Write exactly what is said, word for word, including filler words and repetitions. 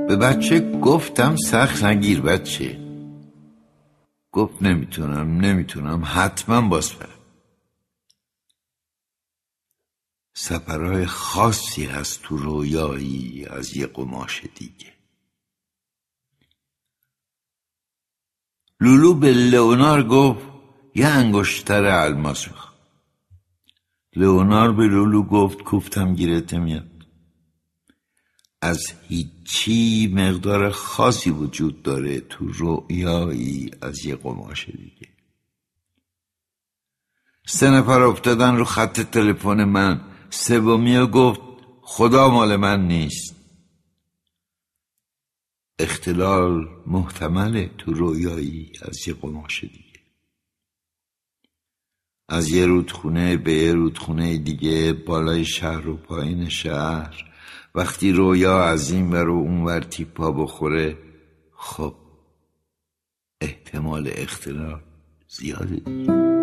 به بچه گفتم سخت نگیر بچه. گفت نمیتونم نمیتونم حتما باز برم. سفرهای خاصی هست تو رویایی از یه قماش دیگه. لولو به لئونار گفت یه انگشتر الماس میخوام. لئونار به لولو گفت کوفتم گیرت میاد. از هیچی مقدار خاصی وجود داره تو رویایی از یه قماش دیگه. سه نفر افتادن رو خط تلفن من. سومی گفت خدا مال من نیست. اختلال محتمله تو رویایی از یه قماش دیگه. از یه رودخونه به یه رودخونه دیگه، بالای شهر و پایین شهر. وقتی رویا از این ور و اون ور تیپا بخوره، خب احتمال اختلال زیاده دیگه.